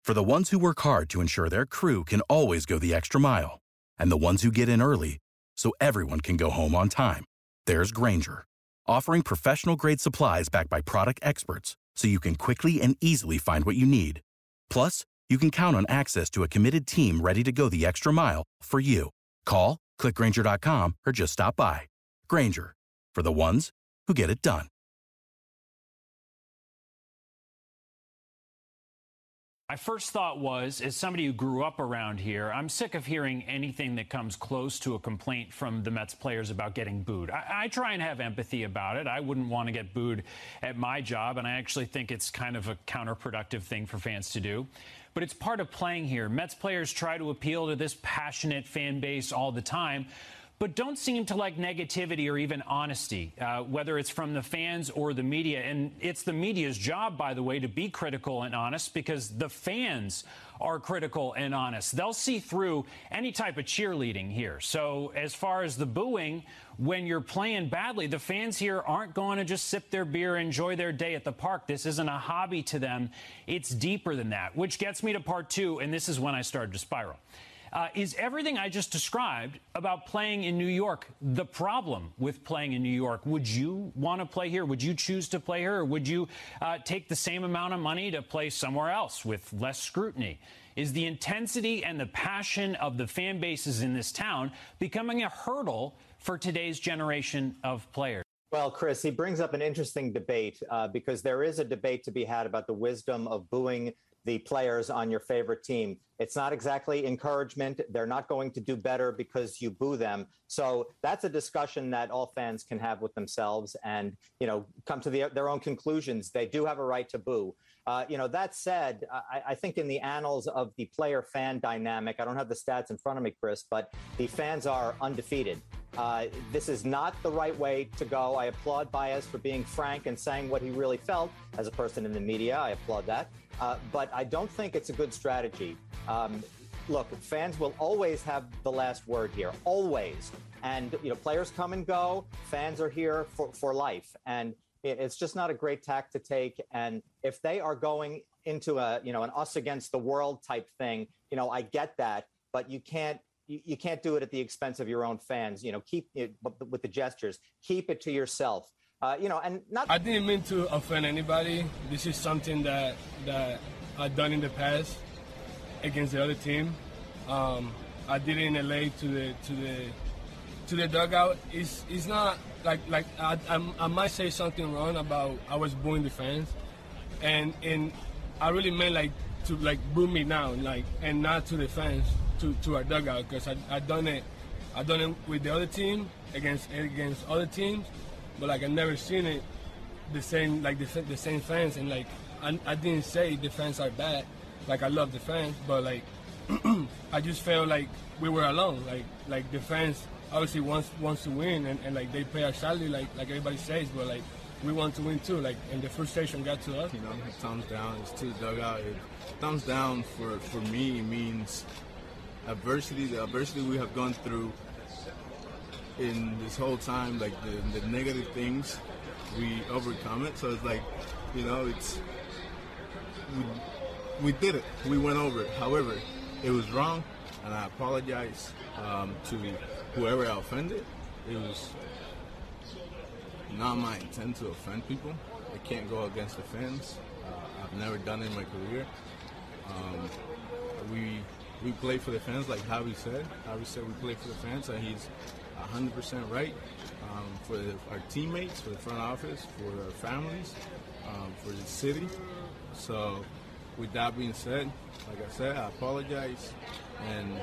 For the ones who work hard to ensure their crew can always go the extra mile, and the ones who get in early so everyone can go home on time, there's Grainger, offering professional-grade supplies backed by product experts so you can quickly and easily find what you need. Plus, you can count on access to a committed team ready to go the extra mile for you. Call, click Grainger.com, or just stop by. Grainger, for the ones who get it done. My first thought was, as somebody who grew up around here, I'm sick of hearing anything that comes close to a complaint from the Mets players about getting booed. I try and have empathy about it. I wouldn't want to get booed at my job, and I actually think it's kind of a counterproductive thing for fans to do. But it's part of playing here. Mets players try to appeal to this passionate fan base all the time, but don't seem to like negativity or even honesty, whether it's from the fans or the media. And it's the media's job, by the way, to be critical and honest, because the fans are critical and honest. They'll see through any type of cheerleading here. So as far as the booing, when you're playing badly, the fans here aren't going to just sip their beer, enjoy their day at the park. This isn't a hobby to them. It's deeper than that, which gets me to part two, and this is when I started to spiral. Is everything I just described about playing in New York the problem with playing in New York? Would you want to play here? Would you choose to play here? Or would you take the same amount of money to play somewhere else with less scrutiny? Is the intensity and the passion of the fan bases in this town becoming a hurdle for today's generation of players? Well, Chris, he brings up an interesting debate because there is a debate to be had about the wisdom of booing the players on your favorite team. It's not exactly encouragement. They're not going to do better because you boo them. So that's a discussion that all fans can have with themselves and, come to their own conclusions. They do have a right to boo. That said, I think in the annals of the player-fan dynamic, I don't have the stats in front of me, Chris, but the fans are undefeated. This is not the right way to go. I applaud Baez for being frank and saying what he really felt as a person in the media. I applaud that. But I don't think it's a good strategy. Look, fans will always have the last word here, always. And, players come and go. Fans are here for life. And it's just not a great tack to take. And if they are going into an us against the world type thing, I get that. But you can't do it at the expense of your own fans. Keep it with the gestures. Keep it to yourself. And not. I didn't mean to offend anybody. This is something that I've done in the past against the other team. I did it in LA to the dugout. It's not like I might say something wrong about I was booing the fans, and I really meant to boo me now, and not to the fans to our dugout, because I done it with the other team against other teams. But I never seen it the same the same fans, and I didn't say the fans are bad. I love the fans, but I just felt like we were alone. Like the fans obviously wants to win, and they pay our salary like everybody says, but we want to win too. And the frustration got to us. Thumbs down is to the dugout. Thumbs down for me means adversity. The adversity we have gone through in this whole time, the negative things, we overcome it. So it's we did it. We went over it. However, it was wrong, and I apologize to whoever I offended. It was not my intent to offend people. I can't go against the fans. I've never done it in my career. We play for the fans, like Javi said. Javi said we play for the fans, and he's 100% right. For our teammates, for the front office, for our families, for the city. So with that being said, like I said, I apologize, and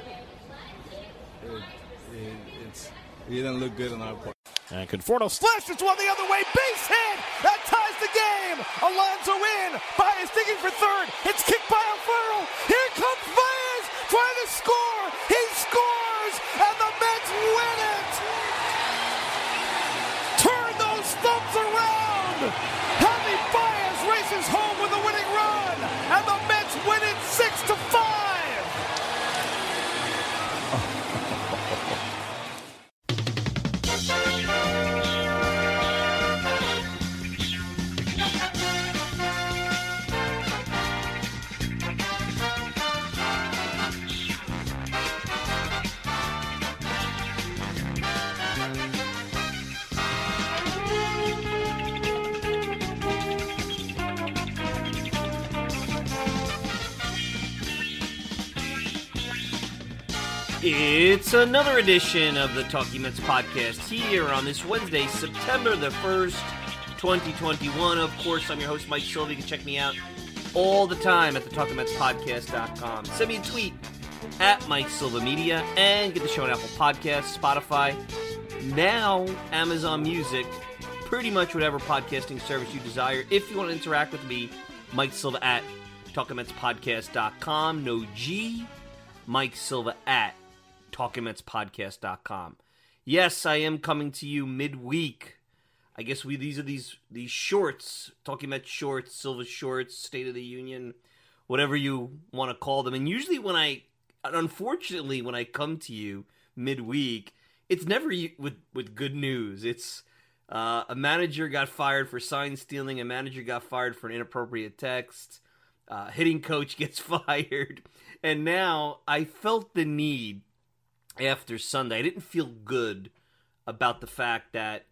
it didn't look good on our part. And Conforto slashes one the other way, base hit! That ties the game! Alonso in! Baez digging for third! It's kicked by Alfaro! Here comes Baez! Trying to score! He scores! And the Mets win it! Turn those thumbs around! Javi Baez races home with a winning run! And the Mets win it 6-5! It's another edition of the Talking Mets podcast here on this Wednesday, September the 1st, 2021. Of course, I'm your host, Mike Silva. You can check me out all the time at the TalkingMetsPodcast.com. Send me a tweet at Mike Silva Media and get the show on Apple Podcasts, Spotify, now Amazon Music, pretty much whatever podcasting service you desire. If you want to interact with me, Mike Silva at TalkingMetsPodcast.com. No G, Mike Silva at TalkingMetsPodcast.com. Yes, I am coming to you midweek. I guess these are these shorts, Talking Mets shorts, Silva shorts, State of the Union, whatever you want to call them. And usually unfortunately, when I come to you midweek, it's never with good news. It's a manager got fired for sign stealing, a manager got fired for an inappropriate text, hitting coach gets fired, and now I felt the need after Sunday. I didn't feel good about the fact that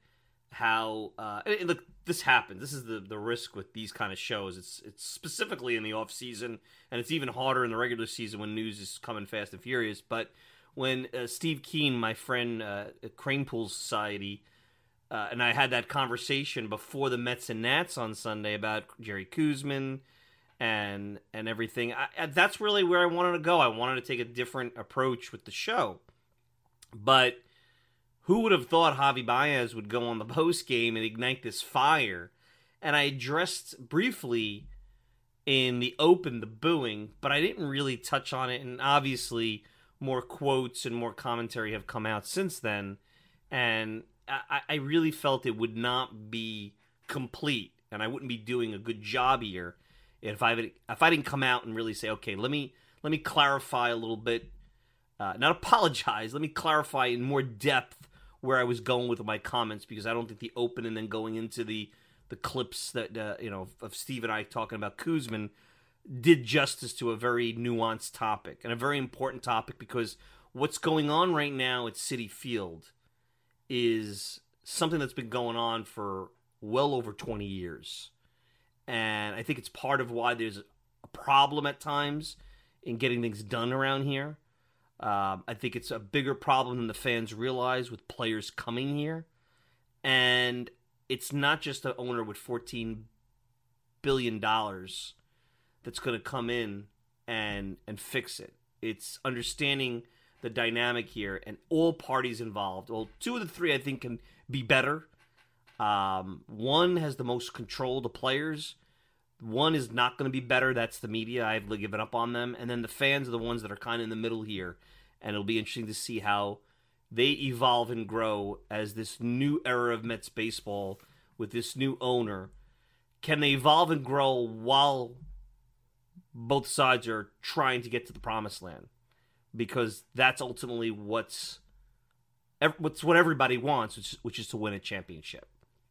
look, this happens. This is the risk with these kind of shows. It's specifically in the off season, and it's even harder in the regular season when news is coming fast and furious. But when Steve Keen, my friend at Cranepool Society, and I had that conversation before the Mets and Nats on Sunday about Jerry Koosman and everything, that's really where I wanted to go. I wanted to take a different approach with the show. But who would have thought Javi Baez would go on the post game and ignite this fire? And I addressed briefly in the open the booing, but I didn't really touch on it. And obviously, more quotes and more commentary have come out since then. And I really felt it would not be complete, and I wouldn't be doing a good job here if I didn't come out and really say, okay, let me clarify a little bit. Not apologize. Let me clarify in more depth where I was going with my comments, because I don't think the open and then going into the clips that of Steve and I talking about Koosman did justice to a very nuanced topic and a very important topic, because what's going on right now at Citi Field is something that's been going on for well over 20 years. And I think it's part of why there's a problem at times in getting things done around here. I think it's a bigger problem than the fans realize with players coming here. And it's not just an owner with $14 billion that's going to come in and fix it. It's understanding the dynamic here and all parties involved. Well, two of the three I think can be better. One has the most control, the players. One is not going to be better. That's the media. I've given up on them. And then the fans are the ones that are kind of in the middle here. And it'll be interesting to see how they evolve and grow as this new era of Mets baseball with this new owner. Can they evolve and grow while both sides are trying to get to the promised land? Because that's ultimately what's what everybody wants, which is to win a championship.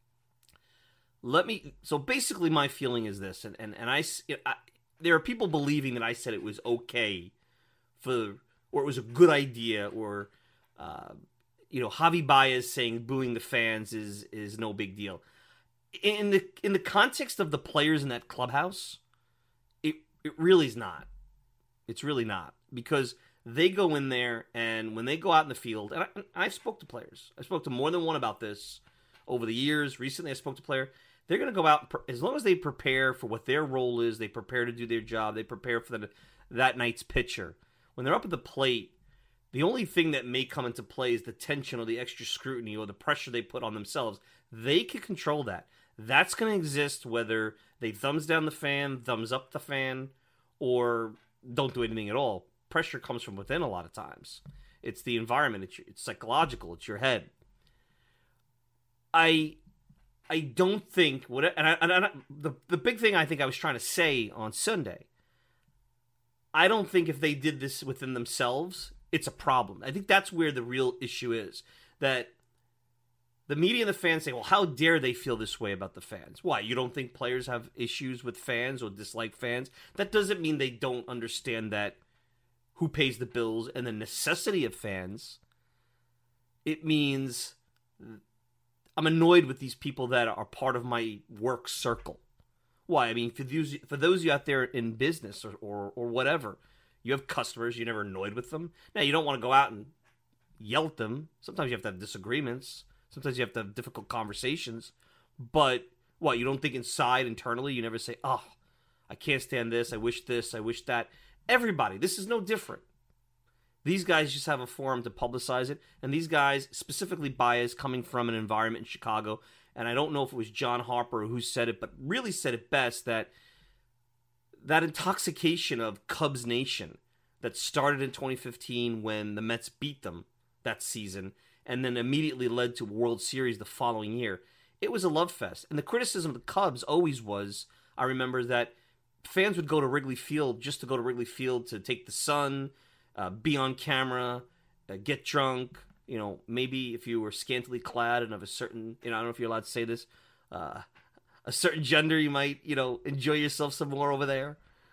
So basically my feeling is this, and I there are people believing that I said it was okay or it was a good idea, or Javi Baez saying booing the fans is no big deal. In the context of the players in that clubhouse, it really is not. It's really not, because they go in there, and when they go out in the field, and I've spoke to players. I spoke to more than one about this over the years. Recently, I spoke to a player. They're going to go out, as long as they prepare for what their role is, they prepare to do their job, they prepare for that night's pitcher. When they're up at the plate, the only thing that may come into play is the tension or the extra scrutiny or the pressure they put on themselves. They can control that. That's going to exist whether they thumbs down the fan, thumbs up the fan, or don't do anything at all. Pressure comes from within a lot of times. It's the environment. It's psychological. It's your head. I don't think the big thing I think I was trying to say on Sunday, I don't think if they did this within themselves, it's a problem. I think that's where the real issue is, that the media and the fans say, well, how dare they feel this way about the fans? Why, you don't think players have issues with fans or dislike fans? That doesn't mean they don't understand that who pays the bills and the necessity of fans. It means I'm annoyed with these people that are part of my work circle. Why? I mean, for those of you out there in business or whatever, You have customers. You're never annoyed with them. Now, you don't want to go out and yell at them. Sometimes you have to have disagreements. Sometimes you have to have difficult conversations. But, what, you don't think internally, you never say, oh, I can't stand this, I wish that. Everybody, this is no different. These guys just have a forum to publicize it. And these guys, specifically Baez, coming from an environment in Chicago, and I don't know if it was John Harper who said it, but really said it best, that intoxication of Cubs Nation that started in 2015 when the Mets beat them that season, and then immediately led to World Series the following year. It was a love fest. And the criticism of the Cubs always was, I remember, that fans would go to Wrigley Field just to go to Wrigley Field to take the sun, be on camera, get drunk. Maybe if you were scantily clad and of a certain, I don't know if you're allowed to say this, a certain gender, you might, enjoy yourself some more over there.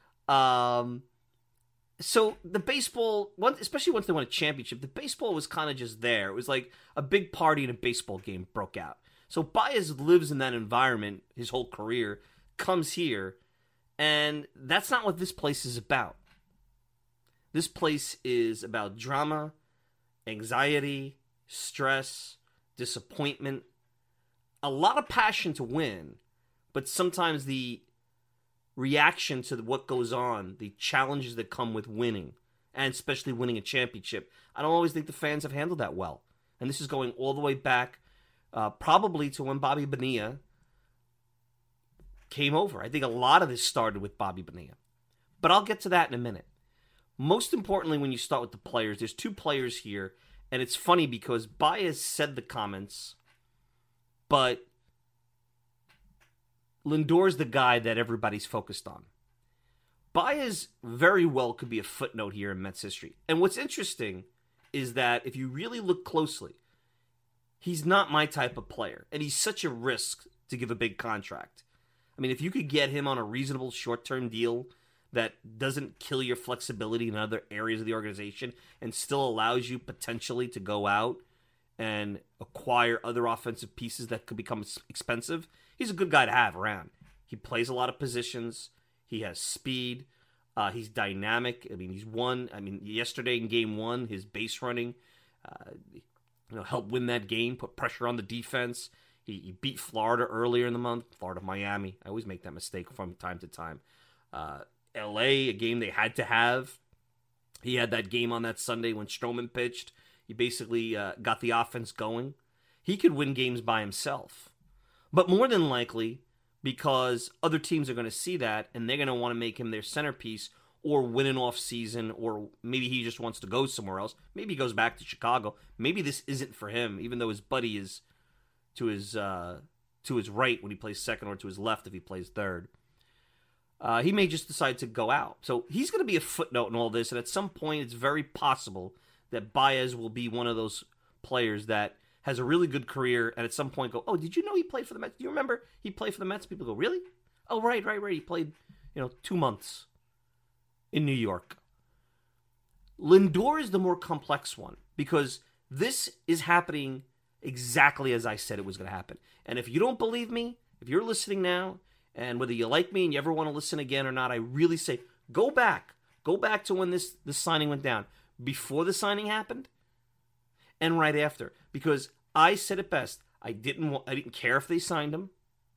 So the baseball, especially once they won a championship, the baseball was kind of just there. It was like a big party and a baseball game broke out. So Baez lives in that environment his whole career, comes here, and that's not what this place is about. This place is about drama, anxiety, stress, disappointment, a lot of passion to win, but sometimes the reaction to what goes on, the challenges that come with winning, and especially winning a championship, I don't always think the fans have handled that well. And this is going all the way back probably to when Bobby Bonilla came over. I think a lot of this started with Bobby Bonilla. But I'll get to that in a minute. Most importantly, when you start with the players, there's two players here, and it's funny because Baez said the comments, but Lindor's the guy that everybody's focused on. Baez very well could be a footnote here in Mets history. And what's interesting is that if you really look closely, he's not my type of player, and he's such a risk to give a big contract. I mean, if you could get him on a reasonable short-term deal that doesn't kill your flexibility in other areas of the organization and still allows you potentially to go out and acquire other offensive pieces that could become expensive, he's a good guy to have around. He plays a lot of positions. He has speed. He's dynamic. I mean, he's won. I mean, yesterday in Game 1, his base running helped win that game, put pressure on the defense. He beat Florida earlier in the month. Florida-Miami. I always make that mistake from time to time. L.A., a game they had to have. He had that game on that Sunday when Stroman pitched. He basically got the offense going. He could win games by himself. But more than likely, because other teams are going to see that, and they're going to want to make him their centerpiece or win an off season, or maybe he just wants to go somewhere else. Maybe he goes back to Chicago. Maybe this isn't for him, even though his buddy is to his right when he plays second, or to his left if he plays third. He may just decide to go out. So he's going to be a footnote in all this, and at some point it's very possible that Baez will be one of those players that has a really good career, and at some point go, oh, did you know he played for the Mets? Do you remember he played for the Mets? People go, really? Oh, right. He played, 2 months in New York. Lindor is the more complex one, because this is happening exactly as I said it was going to happen. And if you don't believe me, if you're listening now, and whether you like me and you ever want to listen again or not, I really say, go back to when this signing went down, before the signing happened and right after, because I said it best. I didn't care if they signed him.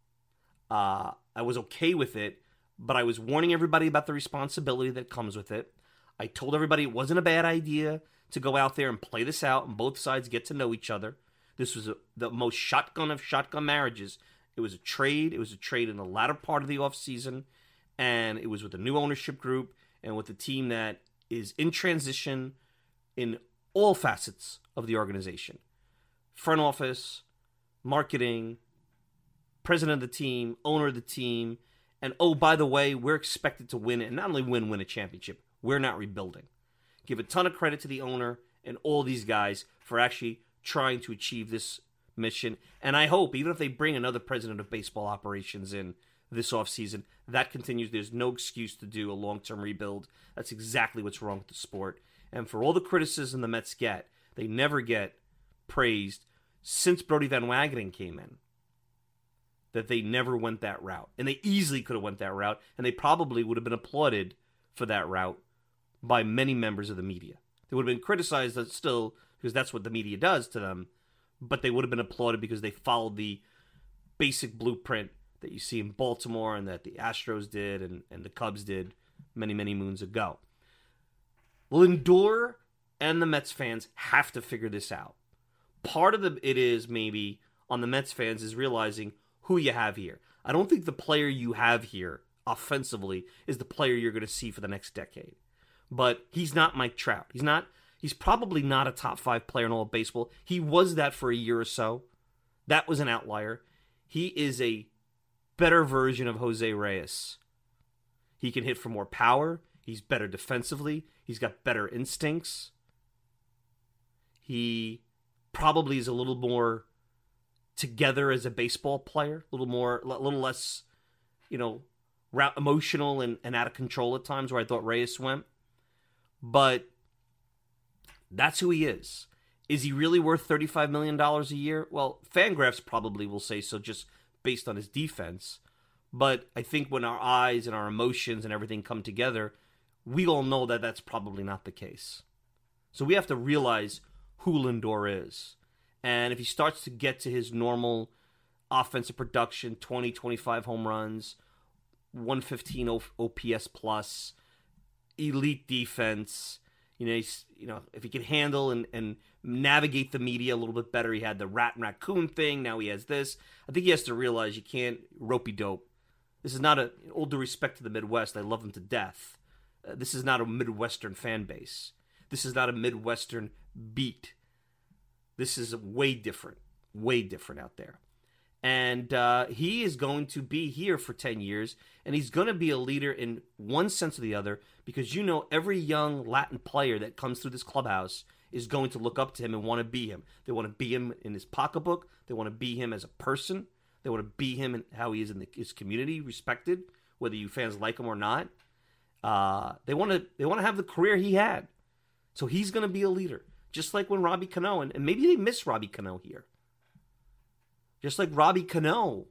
I was okay with it, but I was warning everybody about the responsibility that comes with it. I told everybody it wasn't a bad idea to go out there and play this out and both sides get to know each other. This was the most shotgun of shotgun marriages. It was a trade. It was a trade in the latter part of the offseason, and it was with a new ownership group and with a team that is in transition in all facets of the organization. Front office, marketing, president of the team, owner of the team, and oh, by the way, we're expected to win, and not only win a championship. We're not rebuilding. Give a ton of credit to the owner and all these guys for actually trying to achieve this mission. And I hope, even if they bring another president of baseball operations in this offseason, that continues. There's no excuse to do a long-term rebuild. That's exactly what's wrong with the sport. And for all the criticism the Mets get, they never get praised since Brodie Van Wagenen came in, that they never went that route. And they easily could have went that route, and they probably would have been applauded for that route by many members of the media. They would have been criticized still because that's what the media does to them, but they would have been applauded because they followed the basic blueprint that you see in Baltimore and that the Astros did and the Cubs did many, many moons ago. Lindor and the Mets fans have to figure this out. Part of it is maybe on the Mets fans is realizing who you have here. I don't think the player you have here offensively is the player you're going to see for the next decade. But he's not Mike Trout. He's probably not a top 5 player in all of baseball. He was that for a year or so. That was an outlier. He is a better version of Jose Reyes. He can hit for more power. He's better defensively. He's got better instincts. He probably is a little more together as a baseball player, a little less, emotional and out of control at times, where I thought Reyes went. But that's who he is. Is he really worth $35 million a year? Well, Fangraphs probably will say so just based on his defense. But I think when our eyes and our emotions and everything come together, we all know that that's probably not the case. So we have to realize who Lindor is. And if he starts to get to his normal offensive production, 20, 25 home runs, 115 OPS plus, elite defense, if he can handle and navigate the media a little bit better. He had the rat and raccoon thing. Now he has this. I think he has to realize you can't ropey dope. This is not all due respect to the Midwest. I love them to death. This is not a Midwestern fan base. This is not a Midwestern beat. This is way different out there. And he is going to be here for 10 years, and he's going to be a leader in one sense or the other, because every young Latin player that comes through this clubhouse is going to look up to him and want to be him. They want to be him in his pocketbook. They want to be him as a person. They want to be him in how he is in his community, respected, whether you fans like him or not. They want to have the career he had. So he's going to be a leader, just like when Robbie Cano, and maybe they miss Robbie Cano here. Just like Robbie Cano,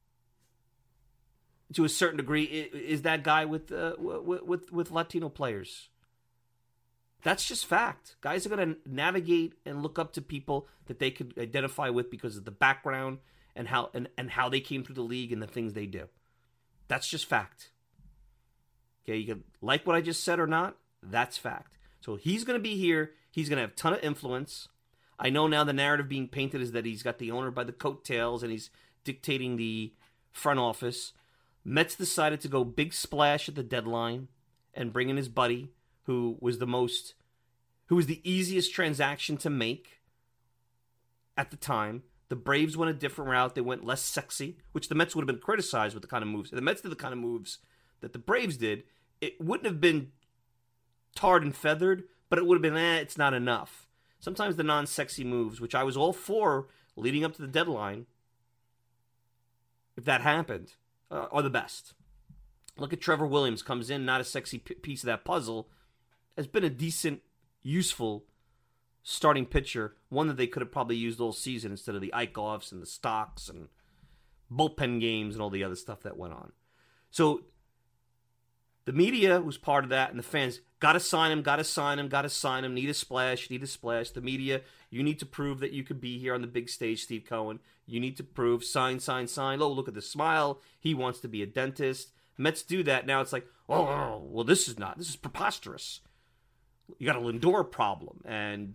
to a certain degree, is that guy with Latino players. That's just fact. Guys are going to navigate and look up to people that they could identify with because of the background and how they came through the league and the things they do. That's just fact. Okay, you can like what I just said or not. That's fact. So he's going to be here. He's going to have a ton of influence. I know now the narrative being painted is that he's got the owner by the coattails and he's dictating the front office. Mets decided to go big splash at the deadline and bring in his buddy, who was the easiest transaction to make at the time. The Braves went a different route. They went less sexy, which the Mets would have been criticized with the kind of moves. If the Mets did the kind of moves that the Braves did, it wouldn't have been tarred and feathered, but it would have been, it's not enough. Sometimes the non-sexy moves, which I was all for leading up to the deadline, if that happened, are the best. Look at Trevor Williams, comes in, not a sexy piece of that puzzle, has been a decent, useful starting pitcher, one that they could have probably used all season instead of the Eichhoffs and the Stocks and bullpen games and all the other stuff that went on. So the media was part of that, and the fans, got to sign him, need a splash. The media, you need to prove that you could be here on the big stage, Steve Cohen. You need to prove, sign. Oh, look at the smile. He wants to be a dentist. Mets do that. Now it's like, well, this is preposterous. You got a Lindor problem, and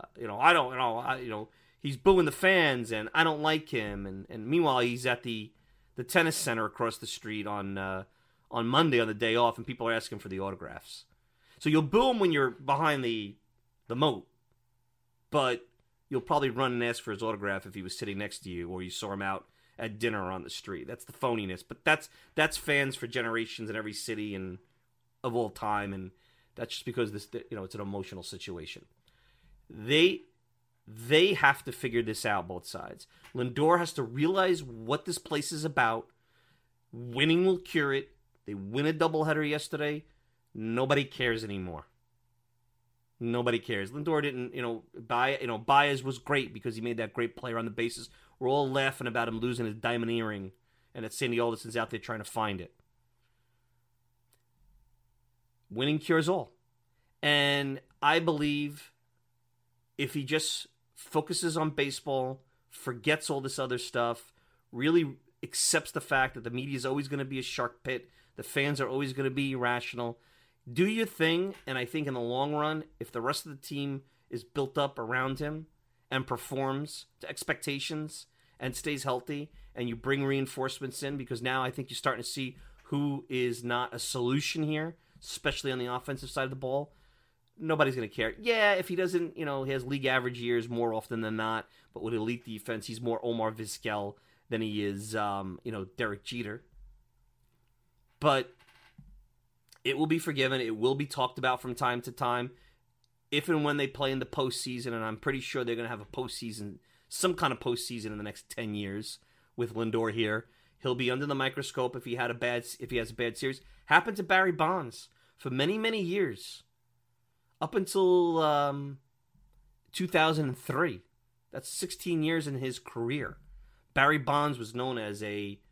he's booing the fans, and I don't like him. And meanwhile, he's at the tennis center across the street on Monday on the day off, and people are asking for the autographs. So you'll boo him when you're behind the moat, but you'll probably run and ask for his autograph if he was sitting next to you or you saw him out at dinner on the street. That's the phoniness, but that's fans for generations in every city and of all time, and that's just because it's an emotional situation. They have to figure this out, both sides. Lindor has to realize what this place is about. Winning will cure it. They win a doubleheader yesterday. Nobody cares anymore. Nobody cares. Lindor didn't, Baez was great because he made that great play on the bases. We're all laughing about him losing his diamond earring and that Sandy Alderson's out there trying to find it. Winning cures all. And I believe if he just focuses on baseball, forgets all this other stuff, really accepts the fact that the media is always going to be a shark pit, the fans are always going to be irrational, do your thing. And I think in the long run, if the rest of the team is built up around him and performs to expectations and stays healthy, and you bring reinforcements in, because now I think you're starting to see who is not a solution here, especially on the offensive side of the ball. Nobody's going to care. Yeah, if he doesn't, he has league average years more often than not, but with elite defense, he's more Omar Vizquel than he is, Derek Jeter. But it will be forgiven. It will be talked about from time to time, if and when they play in the postseason, and I'm pretty sure they're going to have a postseason, some kind of postseason in the next 10 years with Lindor here. He'll be under the microscope if he has a bad series. Happened to Barry Bonds for many, many years. Up until 2003. That's 16 years in his career. Barry Bonds was known as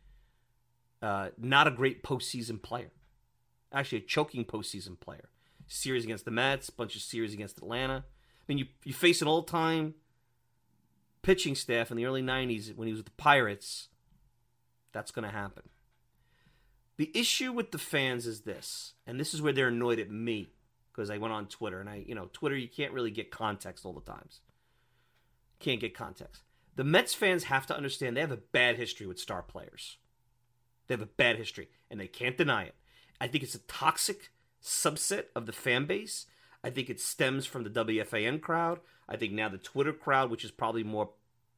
not a great postseason player. Actually, a choking postseason player. Series against the Mets, bunch of series against Atlanta. I mean, you face an all-time pitching staff in the early 90s when he was with the Pirates. That's going to happen. The issue with the fans is this, and this is where they're annoyed at me, because I went on Twitter, and Twitter, you can't really get context all the times. Can't get context. The Mets fans have to understand they have a bad history with star players. They have a bad history, and they can't deny it. I think it's a toxic subset of the fan base. I think it stems from the WFAN crowd. I think now the Twitter crowd, which is probably more,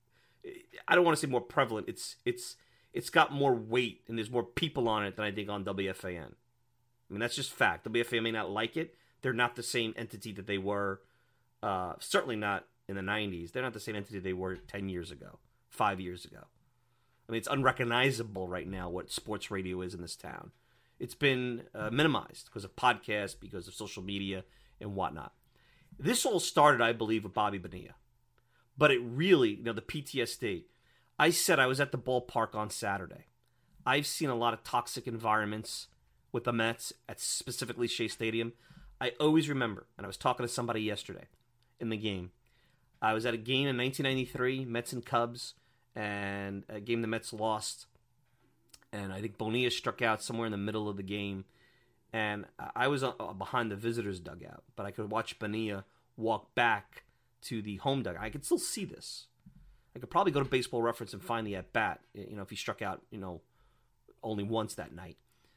I don't want to say more prevalent, it's got more weight, and there's more people on it than I think on WFAN. I mean, that's just fact. WFAN may not like it. They're not the same entity that they were, certainly not in the 90s. They're not the same entity they were 10 years ago, 5 years ago. I mean, it's unrecognizable right now what sports radio is in this town. It's been minimized because of podcasts, because of social media, and whatnot. This all started, I believe, with Bobby Bonilla. But it really, the PTSD. I said I was at the ballpark on Saturday. I've seen a lot of toxic environments with the Mets at specifically Shea Stadium. I always remember, and I was talking to somebody yesterday in the game. I was at a game in 1993, Mets and Cubs, and a game the Mets lost. And I think Bonilla struck out somewhere in the middle of the game. And I was behind the visitors' dugout, but I could watch Bonilla walk back to the home dugout. I could still see this. I could probably go to Baseball Reference and find the at-bat, if he struck out, only once that night.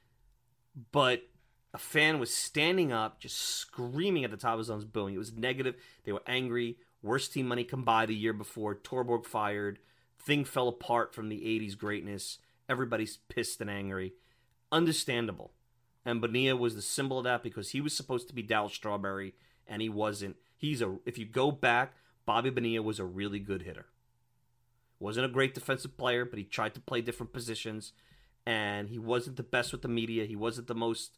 But a fan was standing up, just screaming at the top of his lungs, booing. It was negative. They were angry. Worst team money come by the year before. Torborg fired. Thing fell apart from the 80s greatness. Everybody's pissed and angry. Understandable. And Bonilla was the symbol of that because he was supposed to be Darryl Strawberry, and he wasn't. If you go back, Bobby Bonilla was a really good hitter. Wasn't a great defensive player, but he tried to play different positions, and he wasn't the best with the media. He wasn't the most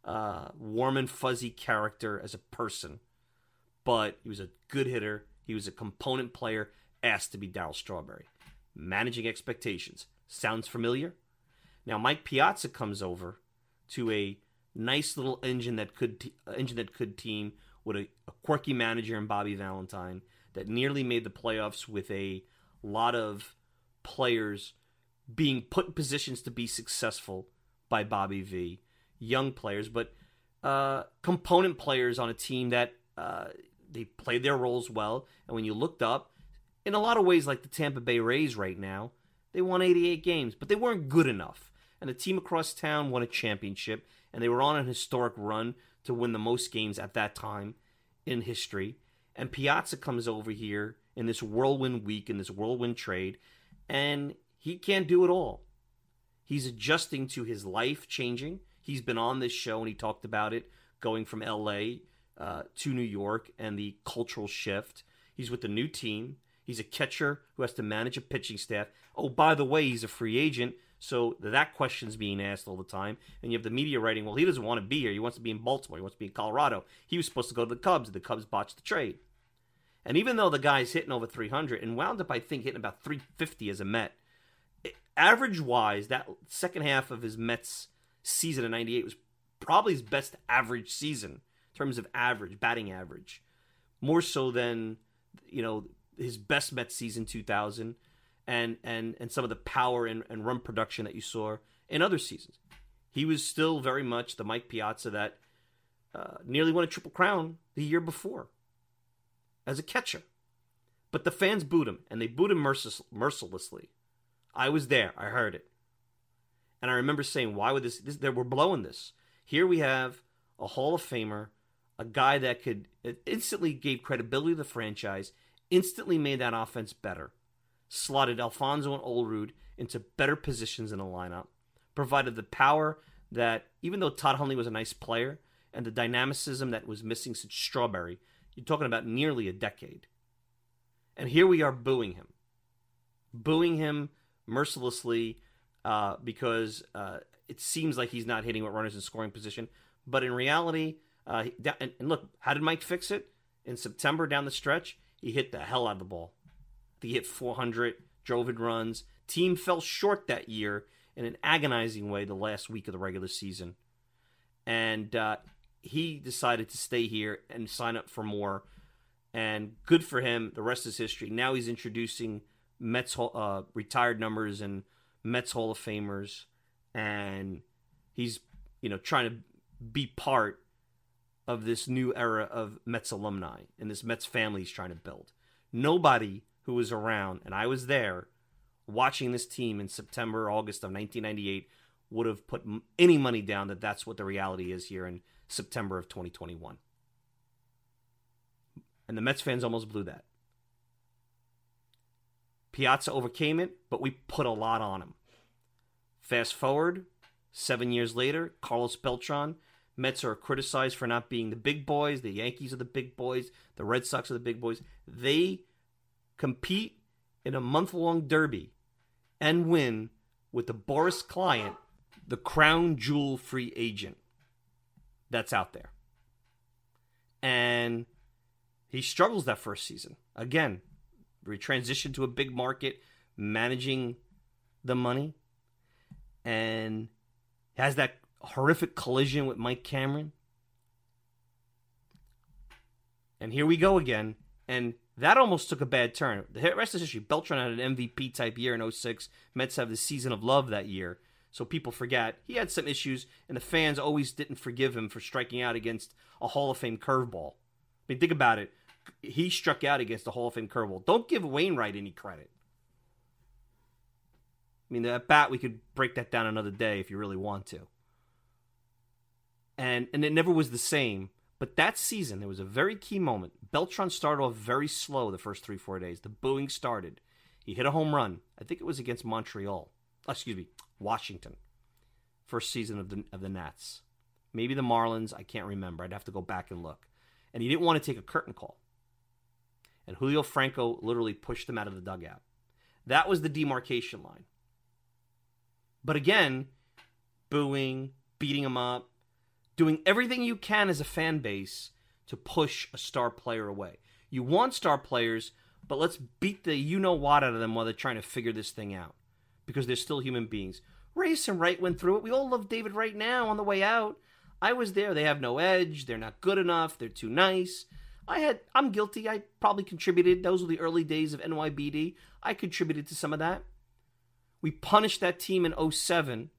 warm and fuzzy character as a person, but he was a good hitter. He was a component player, asked to be Darryl Strawberry. Managing expectations. Sounds familiar? Now Mike Piazza comes over to a nice little engine that could team with a quirky manager in Bobby Valentine that nearly made the playoffs with a lot of players being put in positions to be successful by Bobby V. Young players, but component players on a team that they played their roles well. And when you looked up, in a lot of ways like the Tampa Bay Rays right now, they won 88 games, but they weren't good enough. And the team across town won a championship, and they were on an historic run to win the most games at that time in history. And Piazza comes over here in this whirlwind week, in this whirlwind trade, and he can't do it all. He's adjusting to his life changing. He's been on this show, and he talked about it, going from L.A. To New York and the cultural shift. He's with a new team. He's a catcher who has to manage a pitching staff. Oh, by the way, he's a free agent, so that question's being asked all the time. And you have the media writing, well, he doesn't want to be here. He wants to be in Baltimore. He wants to be in Colorado. He was supposed to go to the Cubs, and the Cubs botched the trade. And even though the guy's hitting over 300 and wound up, I think, hitting about 350 as a Met, average-wise, that second half of his Mets season in 98 was probably his best average season in terms of batting average, more so than, his best Mets season 2000 and some of the power and run production that you saw in other seasons. He was still very much the Mike Piazza that nearly won a Triple Crown the year before as a catcher. But the fans booed him, and they booed him mercilessly. I was there. I heard it. And I remember saying, why would this we're blowing this. Here we have a Hall of Famer, a guy that could instantly gave credibility to the franchise, instantly made that offense better, slotted Alfonso and Olerud into better positions in the lineup, provided the power that, even though Todd Hundley was a nice player, and the dynamicism that was missing since Strawberry, you're talking about nearly a decade. And here we are booing him mercilessly because it seems like he's not hitting with runners in scoring position. But in reality, and look, how did Mike fix it? In September down the stretch, he hit the hell out of the ball. He hit 400, drove in runs. Team fell short that year in an agonizing way the last week of the regular season. And he decided to stay here and sign up for more. And good for him. The rest is history. Now he's introducing Mets retired numbers and Mets Hall of Famers. And he's, trying to be part of this new era of Mets alumni and this Mets family he's trying to build. Nobody who was around, and I was there, watching this team in September, August of 1998, would have put any money down that that's what the reality is here in September of 2021. And the Mets fans almost blew that. Piazza overcame it, but we put a lot on him. Fast forward, 7 years later, Carlos Beltran. Mets are criticized for not being the big boys. The Yankees are the big boys. The Red Sox are the big boys. They compete in a month-long derby and win with the Boris Client, the crown jewel free agent that's out there. And he struggles that first season. Again, we transitioned to a big market, managing the money, and has that horrific collision with Mike Cameron. And here we go again. And that almost took a bad turn. The rest is history. Beltran had an MVP type year in 06. Mets have the season of love that year. So people forget. He had some issues, and the fans always didn't forgive him for striking out against a Hall of Fame curveball. I mean, think about it. He struck out against the Hall of Fame curveball. Don't give Wainwright any credit. I mean, at bat, we could break that down another day if you really want to. And it never was the same. But that season, there was a very key moment. Beltran started off very slow the first 3-4 days. The booing started. He hit a home run. I think it was against Washington. First season of the Nats. Maybe the Marlins. I can't remember. I'd have to go back and look. And he didn't want to take a curtain call. And Julio Franco literally pushed him out of the dugout. That was the demarcation line. But again, booing, beating him up, doing everything you can as a fan base to push a star player away. You want star players, but let's beat the you-know-what out of them while they're trying to figure this thing out. Because they're still human beings. Reyes and Wright went through it. We all love David Wright now on the way out. I was there. They have no edge. They're not good enough. They're too nice. I'm guilty. I probably contributed. Those were the early days of NYBD. I contributed to some of that. We punished that team in 07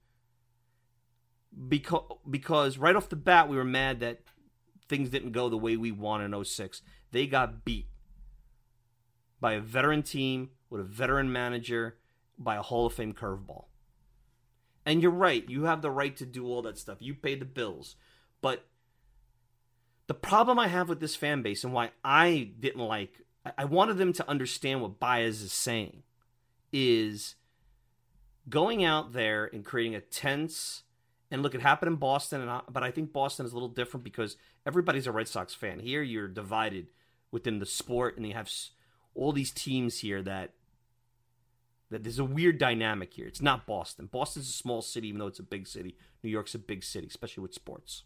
because right off the bat we were mad that things didn't go the way we wanted in 06. They got beat by a veteran team with a veteran manager by a Hall of Fame curveball. And you're right. You have the right to do all that stuff. You pay the bills. But the problem I have with this fan base and why I wanted them to understand what Baez is saying is going out there and creating a tense, and look, it happened in Boston, but I think Boston is a little different because everybody's a Red Sox fan. Here you're divided within the sport, and you have all these teams here that there's a weird dynamic here. It's not Boston. Boston's a small city, even though it's a big city. New York's a big city, especially with sports.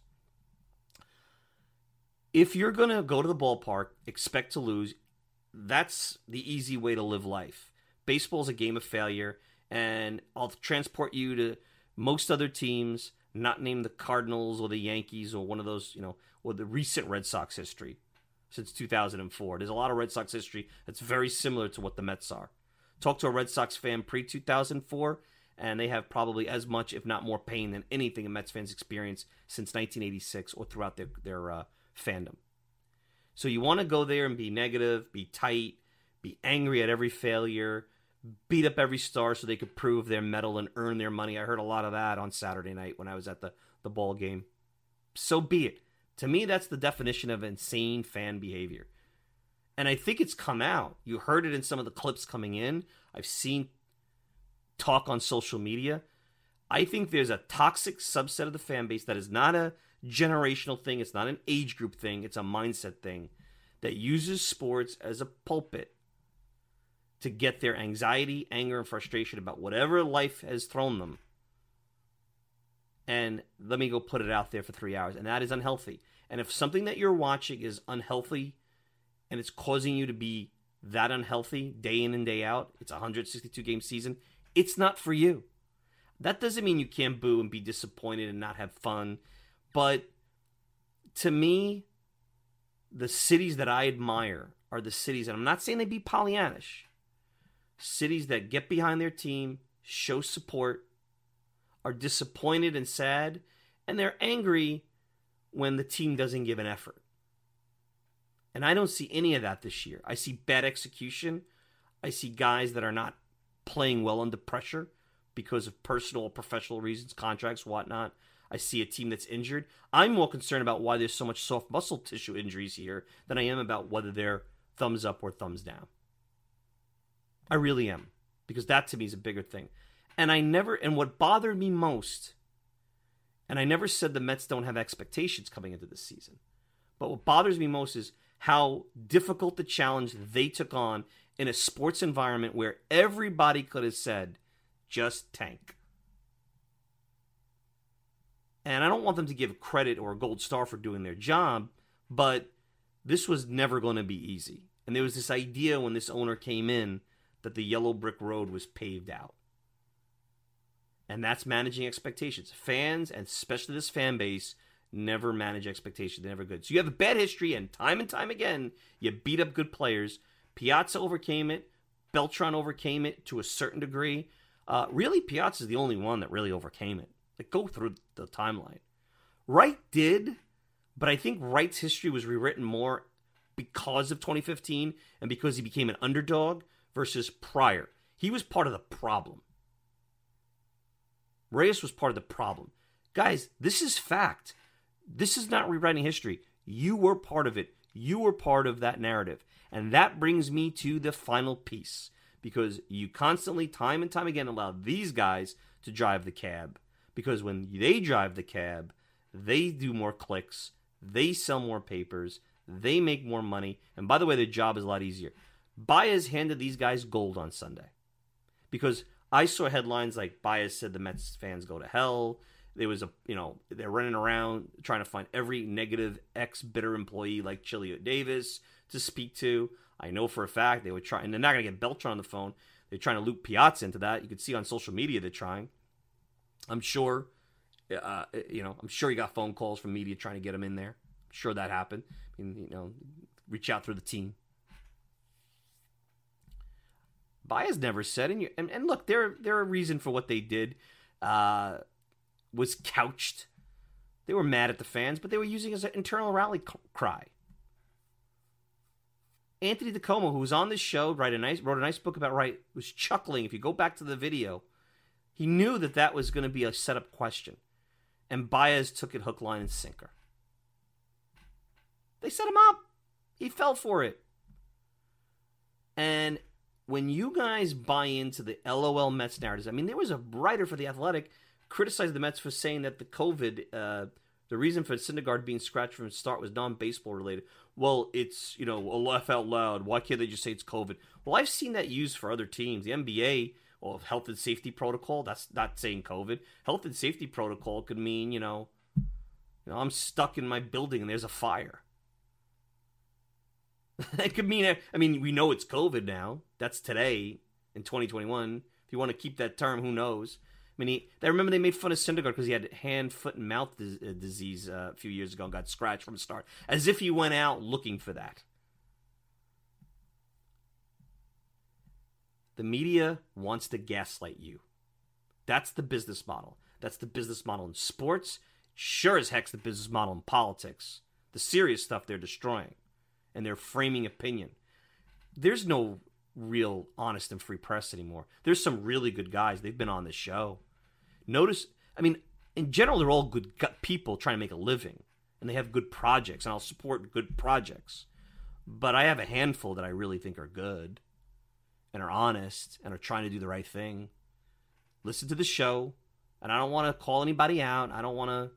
If you're going to go to the ballpark, expect to lose, that's the easy way to live life. Baseball's a game of failure, and I'll transport you to most other teams. not name the Cardinals or the Yankees or one of those, or the recent Red Sox history since 2004. There's a lot of Red Sox history that's very similar to what the Mets are. Talk to a Red Sox fan pre-2004, and they have probably as much, if not more, pain than anything a Mets fans experience since 1986 or throughout their fandom. So you want to go there and be negative, be tight, be angry at every failure, beat up every star so they could prove their mettle and earn their money. I heard a lot of that on Saturday night when I was at the ball game. So be it. To me, that's the definition of insane fan behavior. And I think it's come out. You heard it in some of the clips coming in. I've seen talk on social media. I think there's a toxic subset of the fan base that is not a generational thing. It's not an age group thing. It's a mindset thing that uses sports as a pulpit to get their anxiety, anger, and frustration about whatever life has thrown them. And let me go put it out there for 3 hours. And that is unhealthy. And if something that you're watching is unhealthy and it's causing you to be that unhealthy day in and day out, it's a 162-game season, it's not for you. That doesn't mean you can't boo and be disappointed and not have fun. But to me, the cities that I admire are the cities, and I'm not saying they be Pollyannish, cities that get behind their team, show support, are disappointed and sad, and they're angry when the team doesn't give an effort. And I don't see any of that this year. I see bad execution. I see guys that are not playing well under pressure because of personal or professional reasons, contracts, whatnot. I see a team that's injured. I'm more concerned about why there's so much soft muscle tissue injuries here than I am about whether they're thumbs up or thumbs down. I really am. Because that to me is a bigger thing. And what bothered me most, and I never said the Mets don't have expectations coming into this season, but what bothers me most is how difficult the challenge they took on in a sports environment where everybody could have said, just tank. And I don't want them to give credit or a gold star for doing their job, but this was never going to be easy. And there was this idea when this owner came in that the yellow brick road was paved out. And that's managing expectations. Fans, and especially this fan base, never manage expectations. They're never good. So you have a bad history, and time again, you beat up good players. Piazza overcame it. Beltran overcame it to a certain degree. Really, Piazza is the only one that really overcame it. Like, go through the timeline. Wright did, but I think Wright's history was rewritten more because of 2015 and because he became an underdog versus prior. He was part of the problem. Reyes was part of the problem. Guys, this is fact. This is not rewriting history. You were part of it. You were part of that narrative. And that brings me to the final piece. Because you constantly, time and time again, allow these guys to drive the cab. Because when they drive the cab, they do more clicks, they sell more papers, they make more money. And by the way, their job is a lot easier. Baez handed these guys gold on Sunday. Because I saw headlines like Baez said the Mets fans go to hell. There was they're running around trying to find every negative ex-bitter employee like Chilio Davis to speak to. I know for a fact they would try, and they're not going to get Beltran on the phone. They're trying to loop Piazza into that. You can see on social media they're trying. I'm sure, I'm sure he got phone calls from media trying to get him in there. I'm sure that happened. Reach out through the team. Baez never said, and look, they're a reason for what they did. Was couched. They were mad at the fans, but they were using it as an internal rally cry. Anthony DiComo, who was on this show, wrote a nice book about Wright, was chuckling. If you go back to the video, he knew that was going to be a setup question. And Baez took it hook, line, and sinker. They set him up. He fell for it. And when you guys buy into the LOL Mets narratives, there was a writer for The Athletic criticized the Mets for saying that the COVID, the reason for Syndergaard being scratched from the start was non-baseball related. Well, it's, a laugh out loud. Why can't they just say it's COVID? Well, I've seen that used for other teams. The NBA, health and safety protocol, that's not saying COVID. Health and safety protocol could mean, I'm stuck in my building and there's a fire. That could mean, we know it's COVID now. That's today in 2021. If you want to keep that term, who knows? I mean, I remember they made fun of Syndergaard because he had hand, foot, and mouth disease a few years ago and got scratched from the start, as if he went out looking for that. The media wants to gaslight you. That's the business model. That's the business model in sports. Sure as heck's the business model in politics. The serious stuff they're destroying. And they're framing opinion. There's no real honest and free press anymore. There's some really good guys. They've been on the show. Notice, I mean, in general, they're all good people trying to make a living. And they have good projects. And I'll support good projects. But I have a handful that I really think are good. And are honest. And are trying to do the right thing. Listen to the show. And I don't want to call anybody out. I don't want to,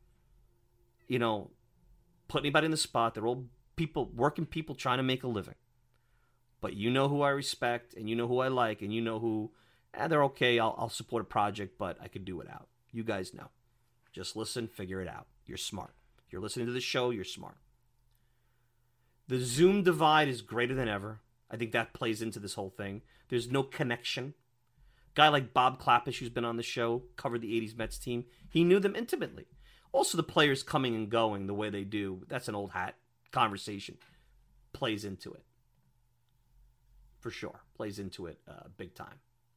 put anybody in the spot. They're all people, working people trying to make a living. But you know who I respect, and you know who I like, and you know who, they're okay, I'll support a project, but I could do without. You guys know. Just listen, figure it out. You're smart. You're listening to the show, you're smart. The Zoom divide is greater than ever. I think that plays into this whole thing. There's no connection. Guy like Bob Klapisch, who's been on the show, covered the 80s Mets team. He knew them intimately. Also, the players coming and going the way they do, that's an old hat conversation. Plays into it. For sure. Plays into it big time.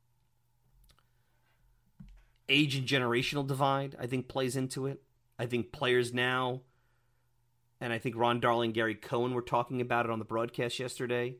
Age and generational divide, I think, plays into it. I think players now, and I think Ron Darling, Gary Cohen were talking about it on the broadcast yesterday.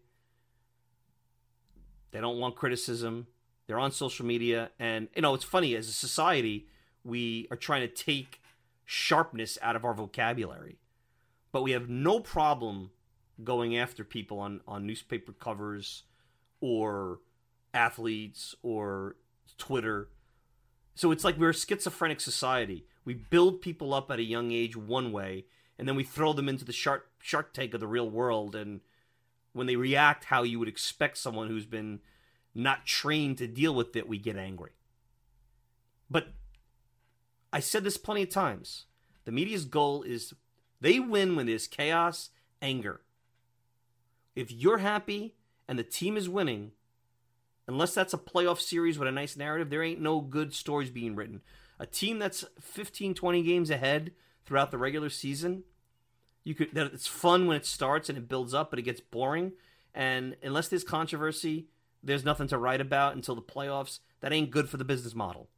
They don't want criticism. They're on social media. And, it's funny, as a society, we are trying to take sharpness out of our vocabulary. But we have no problem going after people on newspaper covers or athletes or Twitter. So it's like we're a schizophrenic society. We build people up at a young age one way, and then we throw them into the shark tank of the real world. And when they react how you would expect someone who's been not trained to deal with it, we get angry. But I said this plenty of times. The media's goal is they win when there's chaos, anger. If you're happy and the team is winning, unless that's a playoff series with a nice narrative, there ain't no good stories being written. A team that's 15, 20 games ahead throughout the regular season, it's fun when it starts and it builds up, but it gets boring. And unless there's controversy, there's nothing to write about until the playoffs. That ain't good for the business model.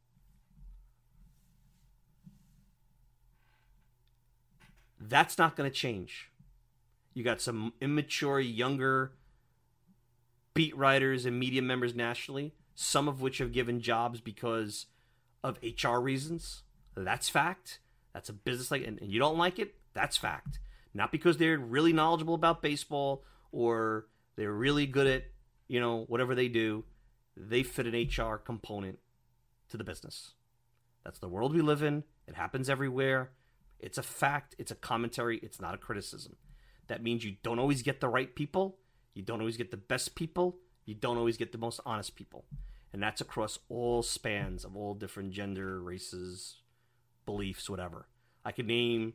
That's not going to change. You got some immature, younger beat writers and media members nationally, some of which have given jobs because of HR reasons. That's fact. That's a business and you don't like it. That's fact. Not because they're really knowledgeable about baseball or they're really good at, whatever they do. They fit an HR component to the business. That's the world we live in. It happens everywhere. It's a fact. It's a commentary. It's not a criticism. That means you don't always get the right people. You don't always get the best people. You don't always get the most honest people. And that's across all spans of all different gender, races, beliefs, whatever. I could name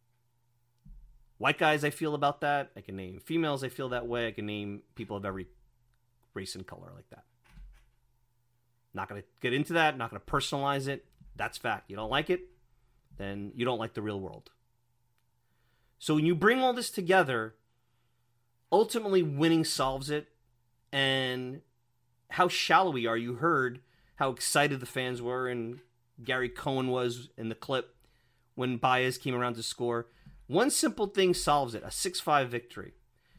white guys I feel about that. I can name females I feel that way. I can name people of every race and color like that. Not going to get into that. Not going to personalize it. That's fact. You don't like it, then you don't like the real world. So when you bring all this together, ultimately winning solves it. And how shallow we are. You heard how excited the fans were and Gary Cohen was in the clip when Baez came around to score. One simple thing solves it, a 6-5 victory.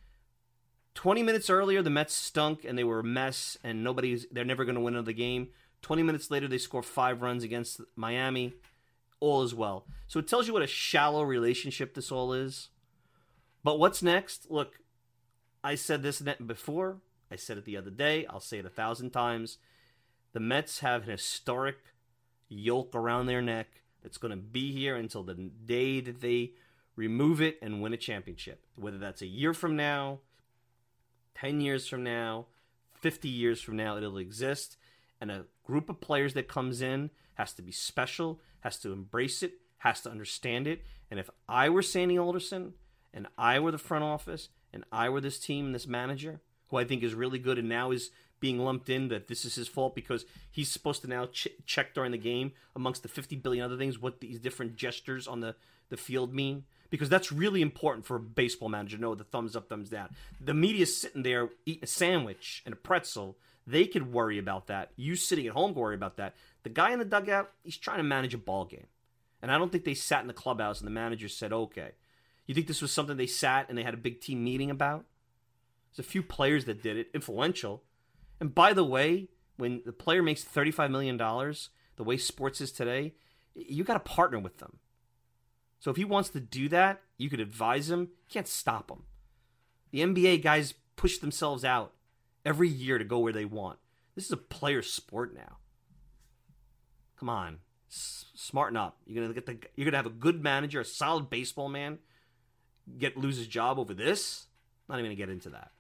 20 minutes earlier, the Mets stunk and they were a mess and they're never going to win another game. 20 minutes later, they score 5 runs against Miami. All is well. So it tells you what a shallow relationship this all is. But what's next? Look, I said this before. I said it the other day. I'll say it 1,000 times. The Mets have an historic yoke around their neck that's going to be here until the day that they remove it and win a championship. Whether that's a year from now, 10 years from now, 50 years from now, it'll exist. And a group of players that comes in has to be special, has to embrace it, has to understand it. And if I were Sandy Alderson, and I were the front office, and I were this team, this manager, who I think is really good and now is being lumped in that this is his fault because he's supposed to now check during the game amongst the 50 billion other things what these different gestures on the field mean. Because that's really important for a baseball manager to know the thumbs up, thumbs down. The media's sitting there eating a sandwich and a pretzel. They could worry about that. You sitting at home could worry about that. The guy in the dugout, he's trying to manage a ball game. And I don't think they sat in the clubhouse and the manager said, okay. You think this was something they sat and they had a big team meeting about? There's a few players that did it, influential. And by the way, when the player makes $35 million, the way sports is today, you got to partner with them. So if he wants to do that, you could advise him. You can't stop him. The NBA guys push themselves out every year to go where they want. This is a player sport now. Come on, smarten up. You're gonna have a good manager, a solid baseball man, lose his job over this. Not even gonna get into that.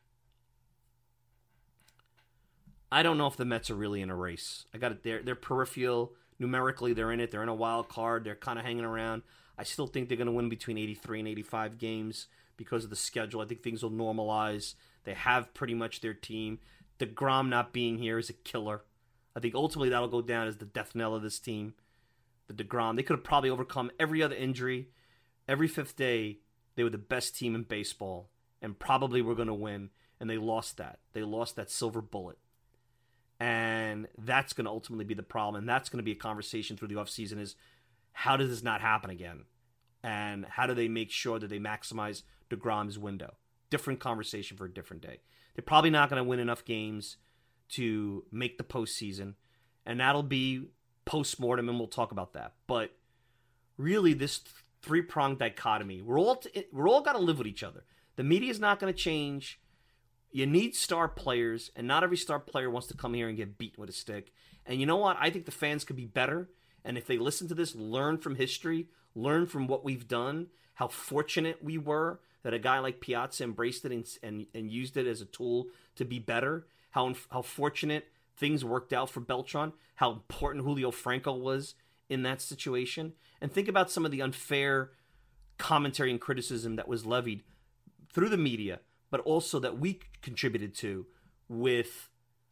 I don't know if the Mets are really in a race. I got it there. They're peripheral. Numerically, they're in it. They're in a wild card. They're kind of hanging around. I still think they're going to win between 83 and 85 games because of the schedule. I think things will normalize. They have pretty much their team. DeGrom not being here is a killer. I think ultimately that'll go down as the death knell of this team. The DeGrom. They could have probably overcome every other injury. Every fifth day, they were the best team in baseball and probably were going to win, and they lost that. They lost that silver bullet. And that's going to ultimately be the problem, and that's going to be a conversation through the offseason is, how does this not happen again? And how do they make sure that they maximize DeGrom's window? Different conversation for a different day. They're probably not going to win enough games to make the postseason. And that'll be post-mortem, and we'll talk about that. But really, this three-pronged dichotomy, we're all got to live with each other. The media's not going to change. You need star players, and not every star player wants to come here and get beaten with a stick. And you know what? I think the fans could be better. And if they listen to this, learn from history, learn from what we've done, how fortunate we were that a guy like Piazza embraced it and used it as a tool to be better, how fortunate things worked out for Beltran, how important Julio Franco was in that situation. And think about some of the unfair commentary and criticism that was levied through the media, but also that we contributed to with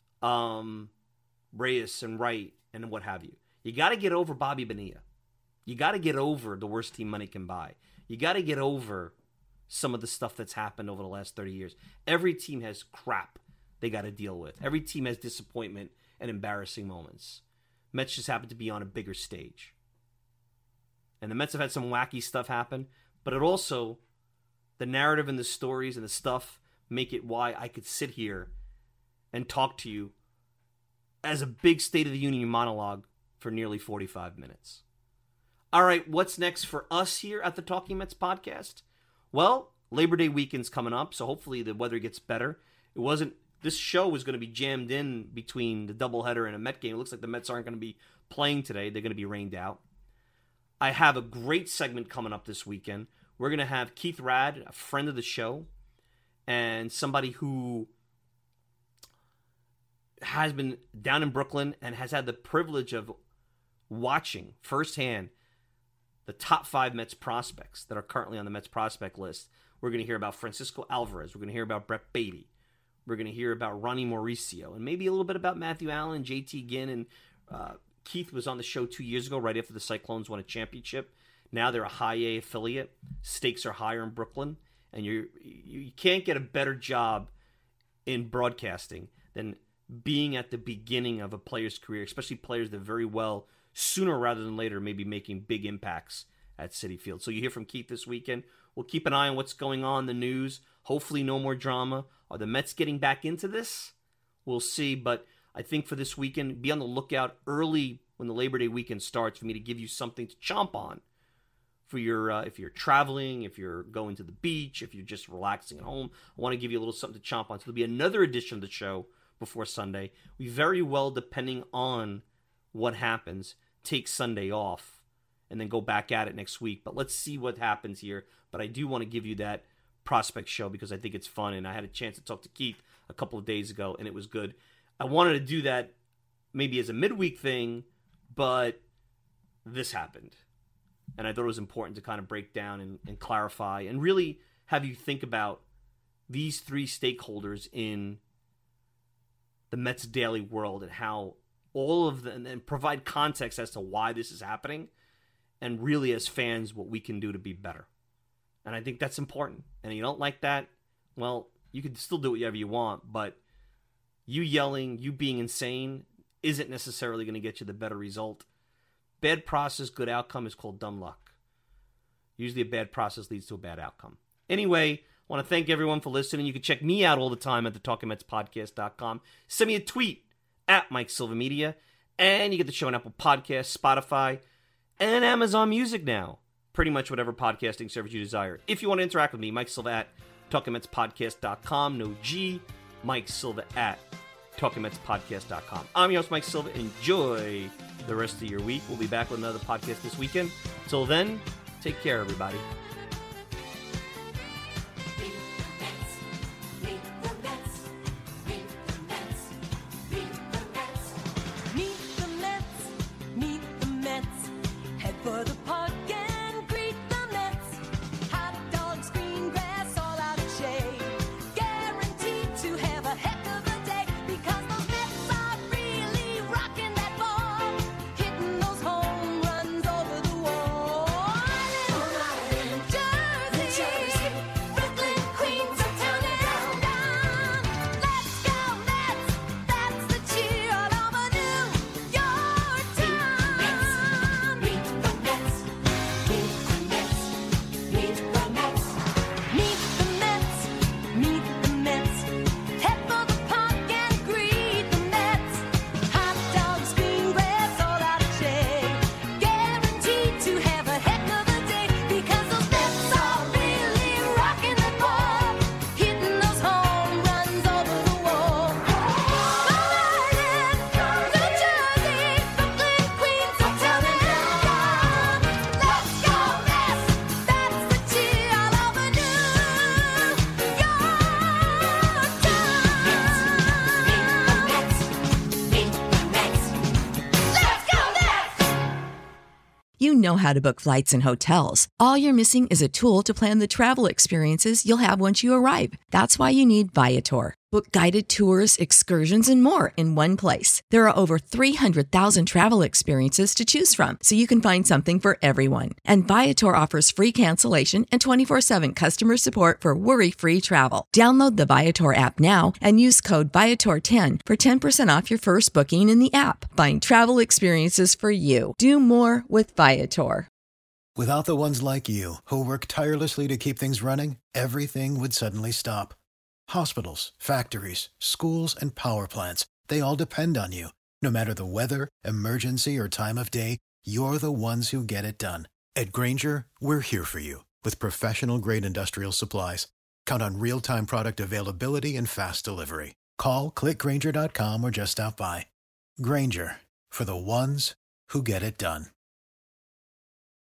Reyes and Wright and what have you. You got to get over Bobby Bonilla. You got to get over the worst team money can buy. You got to get over some of the stuff that's happened over the last 30 years. Every team has crap they got to deal with. Every team has disappointment and embarrassing moments. Mets just happen to be on a bigger stage. And the Mets have had some wacky stuff happen, but it also, the narrative and the stories and the stuff make it why I could sit here and talk to you as a big State of the Union monologue for nearly 45 minutes. All right, what's next for us here at the Talking Mets podcast? Well, Labor Day weekend's coming up, so hopefully the weather gets better. This show was going to be jammed in between the doubleheader and a Met game. It looks like the Mets aren't going to be playing today. They're going to be rained out. I have a great segment coming up this weekend. We're going to have Keith Rad, a friend of the show, and somebody who has been down in Brooklyn and has had the privilege of watching firsthand the top 5 Mets prospects that are currently on the Mets prospect list. We're going to hear about Francisco Alvarez. We're going to hear about Brett Beatty. We're going to hear about Ronnie Mauricio, and maybe a little bit about Matthew Allen, JT Ginn, and Keith was on the show 2 years ago, right after the Cyclones won a championship. Now they're a high A affiliate. Stakes are higher in Brooklyn, and you can't get a better job in broadcasting than being at the beginning of a player's career, especially players that very well, sooner rather than later, may be making big impacts at Citi Field. So you hear from Keith this weekend. We'll keep an eye on what's going on in the news. Hopefully no more drama. Are the Mets getting back into this? We'll see, but I think for this weekend, be on the lookout early when the Labor Day weekend starts for me to give you something to chomp on for your if you're traveling, if you're going to the beach, if you're just relaxing at home. I want to give you a little something to chomp on. So there'll be another edition of the show before Sunday. We very well, depending on what happens, take Sunday off and then go back at it next week. But let's see what happens here. But I do want to give you that prospect show because I think it's fun, and I had a chance to talk to Keith a couple of days ago, and it was good. I wanted to do that maybe as a midweek thing, but this happened. And I thought it was important to kind of break down and clarify and really have you think about these 3 stakeholders in the the Mets daily world and how all of them, and provide context as to why this is happening, and really as fans what we can do to be better. And I think that's important. And if you don't like that, well, you can still do whatever you want, but you yelling, you being insane isn't necessarily going to get you the better result. Bad process, good outcome is called dumb luck. Usually a bad process leads to a bad outcome. Anyway, I want to thank everyone for listening. You can check me out all the time at the TalkingMetsPodcast.com. Send me a tweet at Mike Silva Media, and you get the show on Apple Podcasts, Spotify, and Amazon Music now. Pretty much whatever podcasting service you desire. If you want to interact with me, Mike Silva at TalkingMetsPodcast.com. No G. Mike Silva at TalkingMetsPodcast.com. I'm your host, Mike Silva. Enjoy the rest of your week. We'll be back with another podcast this weekend. Till then, take care, everybody. You know how to book flights and hotels. All you're missing is a tool to plan the travel experiences you'll have once you arrive. That's why you need Viator. Book guided tours, excursions, and more in one place. There are over 300,000 travel experiences to choose from, so you can find something for everyone. And Viator offers free cancellation and 24/7 customer support for worry-free travel. Download the Viator app now and use code Viator10 for 10% off your first booking in the app. Find travel experiences for you. Do more with Viator. Without the ones like you, who work tirelessly to keep things running, everything would suddenly stop. Hospitals, factories, schools, and power plants, they all depend on you. No matter the weather, emergency, or time of day, you're the ones who get it done. At Grainger, we're here for you with professional-grade industrial supplies. Count on real-time product availability and fast delivery. Call, click Grainger.com, or just stop by. Grainger, for the ones who get it done.